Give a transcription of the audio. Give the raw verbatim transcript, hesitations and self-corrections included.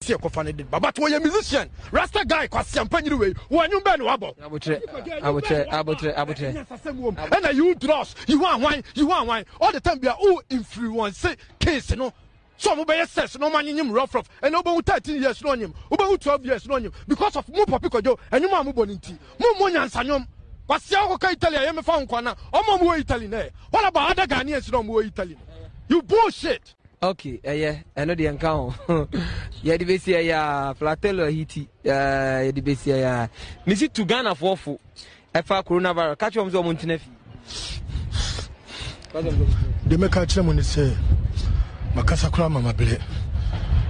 see a coffin did. But when you're a musician, Rasta guy, cause some penny way, when you bend wabble. Abutre, abutre, abutre, abutre. And you dross, you want wine, you want wine. All the time, we are all influence case, you know. Some obey says no man in him rough rough, and over thirteen years on him, over twelve years on him, because of more Papico and you mamma bonity, more money and Sanyom. What's your Italy? I am a found corner, or more Italian. What about other Ghanaians no more Italian? You bullshit. Okay, eh, yeah, I know the account. Yeah, the base ya Flatello Hiti, uh, the base ya Missy to Ghana for food. If I coronavirus, catch on the Montenefi. They make a chairman say, Macassa Crama, my blade.